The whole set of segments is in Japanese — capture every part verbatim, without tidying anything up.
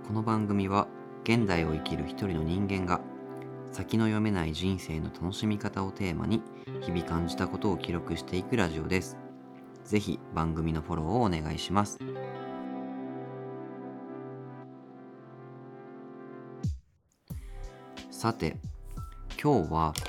この番組は現代を生きる一人の人間が先の読めない人生の楽しみ方をテーマに日々感じたことを記録していくラジオです。ぜひ番組のフォローをお願いします。さて、今日は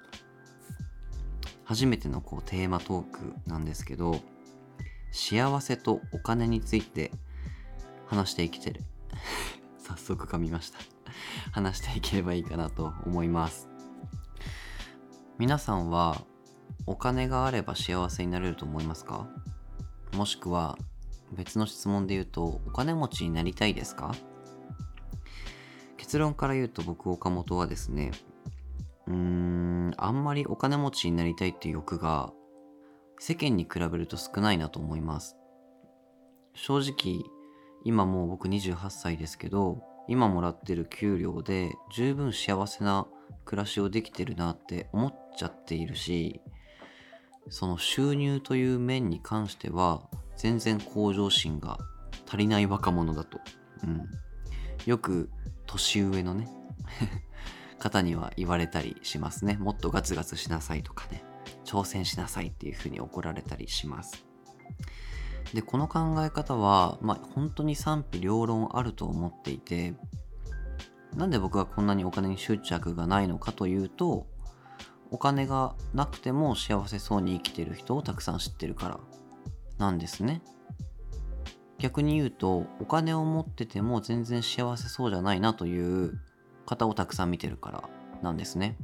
初めてのこうテーマトークなんですけど、幸せとお金について話していけてる早速噛みました話していければいいかなと思います。皆さんはお金があれば幸せになれると思いますか？もしくは別の質問で言うと、お金持ちになりたいですか？結論から言うと、僕岡本はですね、うーんあんまりお金持ちになりたいっていう欲が世間に比べると少ないなと思います。正直今もう僕にじゅうはっさいですけど、今もらってる給料で十分幸せな暮らしをできてるなって思っちゃっているし、その収入という面に関しては全然向上心が足りない若者だと、うん、よく年上のね方には言われたりしますね。もっとガツガツしなさいとかね、挑戦しなさいっていうふうに怒られたりします。で、この考え方は、まあ、本当に賛否両論あると思っていて、なんで僕がこんなにお金に執着がないのかというと、お金がなくても幸せそうに生きてる人をたくさん知ってるからなんですね。逆に言うと、お金を持ってても全然幸せそうじゃないなという方をたくさん見てるからなんですね。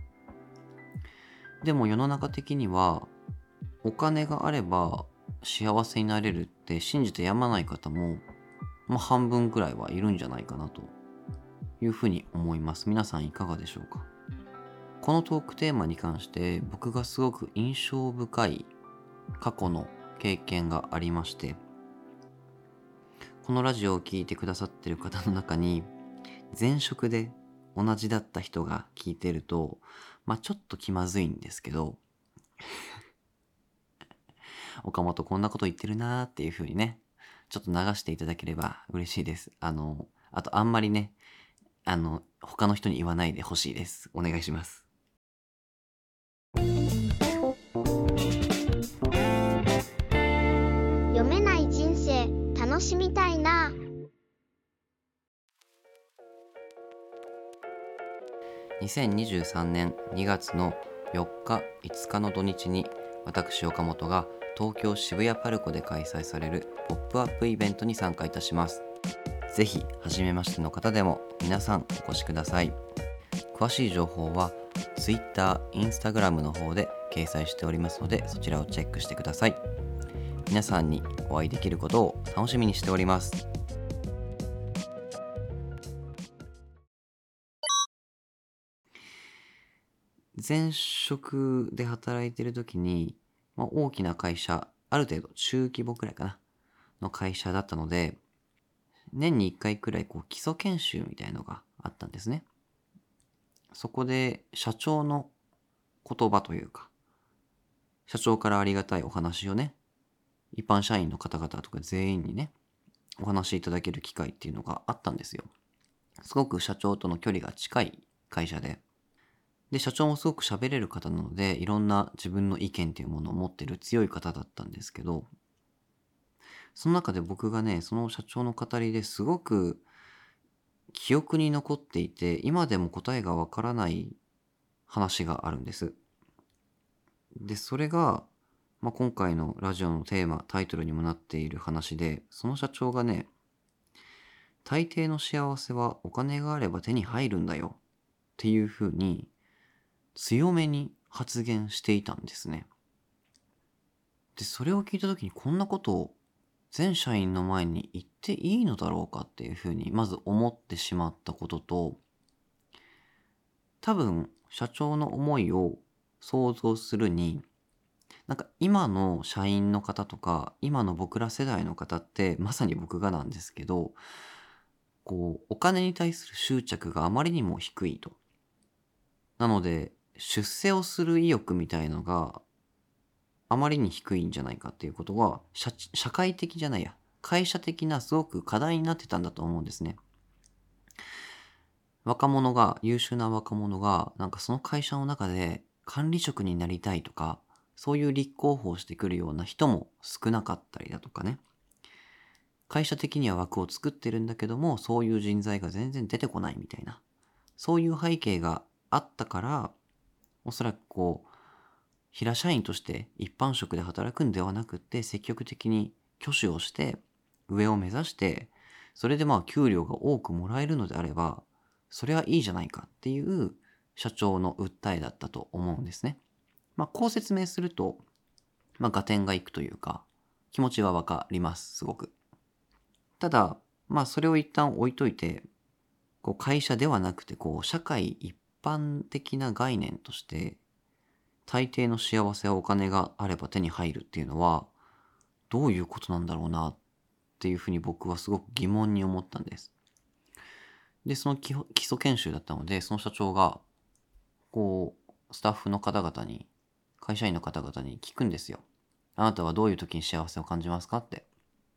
でも世の中的には、お金があれば幸せになれるって信じてやまない方も、まあ、半分くらいはいるんじゃないかなというふうに思います。皆さんいかがでしょうか？このトークテーマに関して僕がすごく印象深い過去の経験がありまして、このラジオを聞いてくださってる方の中に前職で同じだった人が聞いてると、まあちょっと気まずいんですけど、岡本こんなこと言ってるなーっていう風にね、ちょっと流していただければ嬉しいです。あの、あとあんまりね、あの、他の人に言わないでほしいです。お願いします。 読めない人生楽しみたいな。 にせんにじゅうさんねんにがつのよっかいつかの土日に、私岡本が東京渋谷パルコで開催されるポップアップイベントに参加いたします。ぜひ初めましての方でも皆さんお越しください。詳しい情報は Twitter、Instagram の方で掲載しておりますので、そちらをチェックしてください。皆さんにお会いできることを楽しみにしております。前職で働いてる時に、まあ、大きな会社、ある程度中規模くらいかなの会社だったので、年にいっかいくらいこう基礎研修みたいのがあったんですね。そこで社長の言葉というか、社長からありがたいお話をね、一般社員の方々とか全員にね、お話しいただける機会っていうのがあったんですよ。すごく社長との距離が近い会社で、で、社長もすごく喋れる方なので、いろんな自分の意見っていうものを持ってる強い方だったんですけど、その中で僕がね、その社長の語りですごく記憶に残っていて、今でも答えがわからない話があるんです。で、それが、まあ、今回のラジオのテーマ、タイトルにもなっている話で、その社長がね、大抵の幸せはお金があれば手に入るんだよっていうふうに強めに発言していたんですね。で、それを聞いた時に、こんなことを全社員の前に言っていいのだろうかっていうふうにまず思ってしまったことと、多分社長の思いを想像するに、なんか今の社員の方とか今の僕ら世代の方って、まさに僕がなんですけど、こうお金に対する執着があまりにも低いと。なので出世をする意欲みたいのがあまりに低いんじゃないかっていうことは、社社会的じゃないや、会社的なすごく課題になってたんだと思うんですね。 若者が、優秀な若者が、なんかその会社の中で管理職になりたいとか、そういう立候補をしてくるような人も少なかったりだとかね。会社的には枠を作ってるんだけども、そういう人材が全然出てこないみたいな。そういう背景があったから、おそらくこう、平社員として一般職で働くんではなくって、積極的に挙手をして、上を目指して、それでまあ給料が多くもらえるのであれば、それはいいじゃないかっていう社長の訴えだったと思うんですね。まあこう説明すると、まあ合点がいくというか、気持ちはわかります、すごく。ただ、まあそれを一旦置いといて、こう会社ではなくて、こう社会一般的な概念として、大抵の幸せはお金があれば手に入るっていうのは、どういうことなんだろうなっていうふうに僕はすごく疑問に思ったんです。で、その基本基礎研修だったので、その社長が、こう、スタッフの方々に、会社員の方々に聞くんですよ。あなたはどういう時に幸せを感じますかって。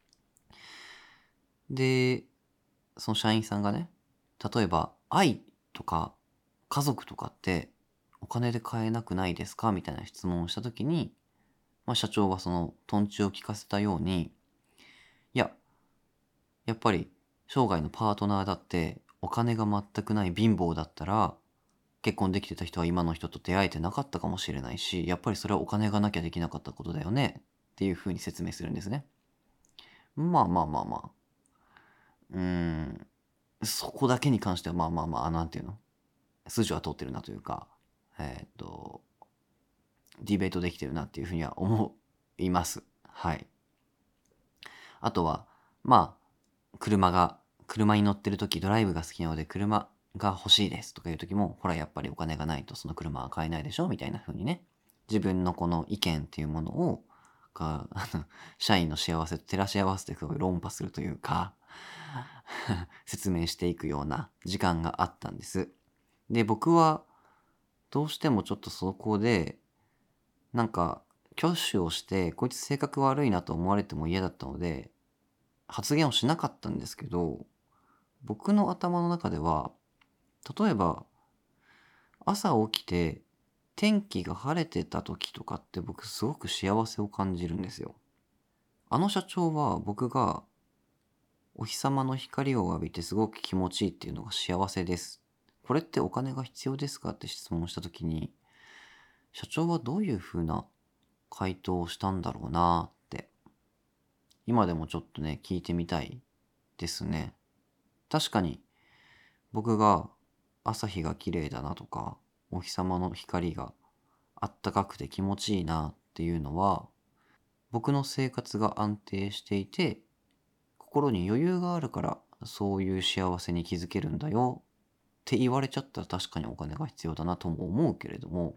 で、その社員さんがね、例えば、愛とか家族とかってお金で買えなくないですかみたいな質問をしたときに、まあ、社長がそのトンチを聞かせたように、いや、やっぱり生涯のパートナーだってお金が全くない貧乏だったら、結婚できてた人は今の人と出会えてなかったかもしれないし、やっぱりそれはお金がなきゃできなかったことだよねっていうふうに説明するんですね。まあまあまあまあ。うーん。そこだけに関してはまあまあまあ、なんていうの筋は通ってるなというか、えーっと、ディベートできてるなっていうふうには思います。はい。あとは、まあ、車が、車に乗ってる時ドライブが好きなので車が欲しいですとかいう時も、ほらやっぱりお金がないとその車は買えないでしょみたいな風にね、自分のこの意見っていうものを、が、あの、社員の幸せと照らし合わせて論破するというか、説明していくような時間があったんです。で、僕はどうしてもちょっとそこで、なんか、挙手をして、こいつ性格悪いなと思われても嫌だったので、発言をしなかったんですけど、僕の頭の中では、例えば、朝起きて、天気が晴れてた時とかって僕すごく幸せを感じるんですよ。あの社長は僕がお日様の光を浴びてすごく気持ちいいっていうのが幸せです。これってお金が必要ですかって質問した時に、社長はどういうふうな回答をしたんだろうなって、今でもちょっとね、聞いてみたいですね。確かに、僕が朝日が綺麗だなとか、お日様の光があったかくて気持ちいいなっていうのは、僕の生活が安定していて、心に余裕があるからそういう幸せに気づけるんだよって言われちゃったら確かにお金が必要だなとも思うけれども、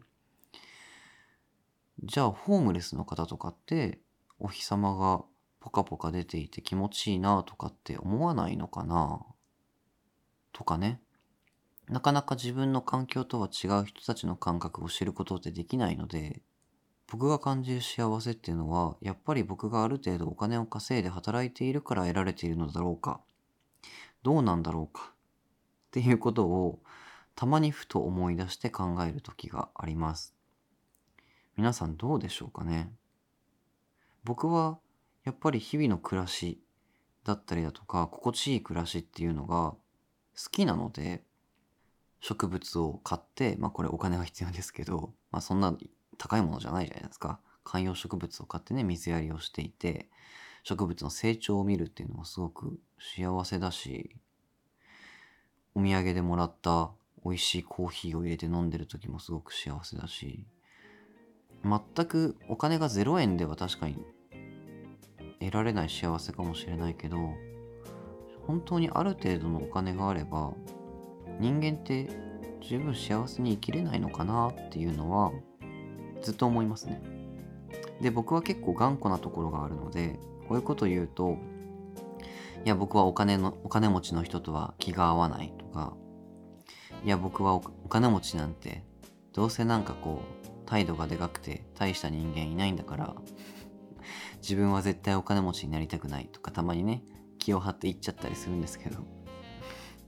じゃあホームレスの方とかってお日様がポカポカ出ていて気持ちいいなとかって思わないのかなとかね。なかなか自分の環境とは違う人たちの感覚を知ることってできないので、僕が感じる幸せっていうのは、やっぱり僕がある程度お金を稼いで働いているから得られているのだろうか、どうなんだろうかっていうことをたまにふと思い出して考える時があります。皆さんどうでしょうかね。僕はやっぱり日々の暮らしだったりだとか、心地いい暮らしっていうのが好きなので、植物を買って、まあこれお金は必要ですけど、まあそんな高いものじゃないじゃないですか。観葉植物を買ってね、水やりをしていて、植物の成長を見るっていうのはすごく幸せだし、お土産でもらった美味しいコーヒーを入れて飲んでる時もすごく幸せだし、全くお金がゼロえんでは確かに得られない幸せかもしれないけど、本当にある程度のお金があれば、人間って十分幸せに生きれないのかなっていうのはずっと思いますね。で、僕は結構頑固なところがあるので、こういうこと言うと、いや僕はお金の、お金持ちの人とは気が合わないとか、いや僕はお、お金持ちなんて、どうせなんかこう、態度がでかくて大した人間いないんだから、自分は絶対お金持ちになりたくないとかたまにね、気を張って言っちゃったりするんですけど、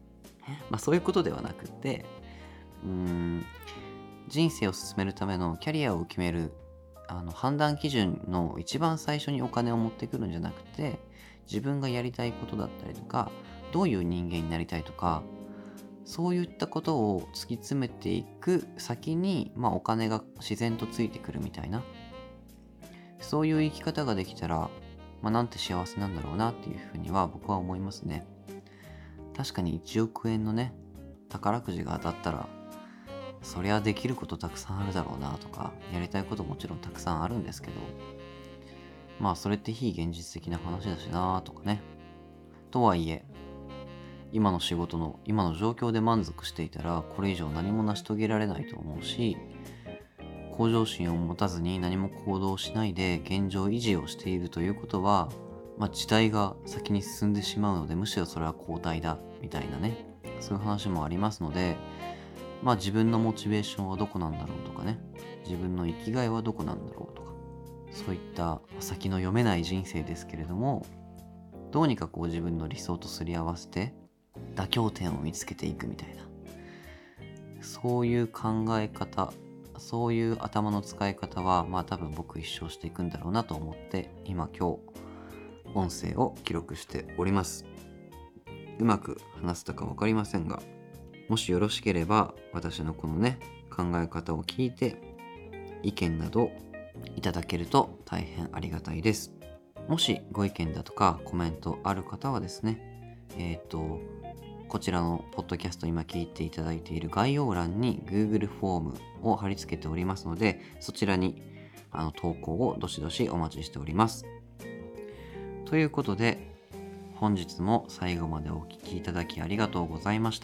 まあそういうことではなくて、うーん人生を進めるためのキャリアを決めるあの判断基準の一番最初にお金を持ってくるんじゃなくて、自分がやりたいことだったりとか、どういう人間になりたいとか、そういったことを突き詰めていく先に、まあ、お金が自然とついてくるみたいな、そういう生き方ができたら、まあ、なんて幸せなんだろうなっていうふうには僕は思いますね。確かにいちおくえんのね宝くじが当たったら、そりゃできることたくさんあるだろうなとか、やりたいこともちろんたくさんあるんですけど、まあそれって非現実的な話だしなとかね。とはいえ、今の仕事の今の状況で満足していたら、これ以上何も成し遂げられないと思うし、向上心を持たずに何も行動しないで現状維持をしているということは、まあ、時代が先に進んでしまうので、むしろそれは後退だみたいなね、そういう話もありますので、まあ自分のモチベーションはどこなんだろうとかね、自分の生きがいはどこなんだろうとか、そういった先の読めない人生ですけれども、どうにかこう自分の理想とすり合わせて妥協点を見つけていくみたいな、そういう考え方、そういう頭の使い方はまあ多分僕一生していくんだろうなと思って、今今日音声を記録しております。うまく話せたか分かりませんが、もしよろしければ私のこのね考え方を聞いて意見などいただけると大変ありがたいです。もしご意見だとかコメントある方はですね、えっとこちらのポッドキャスト今聞いていただいている概要欄に Google フォームを貼り付けておりますので、そちらにあの投稿をどしどしお待ちしております。ということで、本日も最後までお聞きいただきありがとうございました。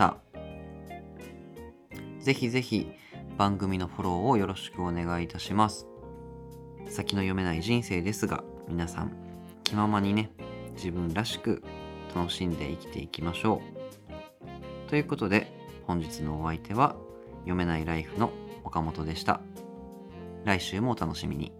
ぜひぜひ番組のフォローをよろしくお願いいたします。先の読めない人生ですが、皆さん気ままにね、自分らしく楽しんで生きていきましょう。ということで、本日のお相手は読めないライフの岡本でした。来週もお楽しみに。